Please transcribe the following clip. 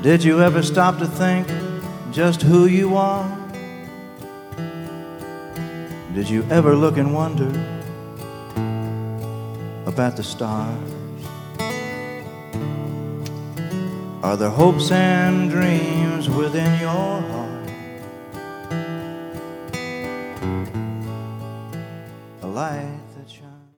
Did you ever stop to think just who you are? Did you ever look and wonder up at the stars? Are there hopes and dreams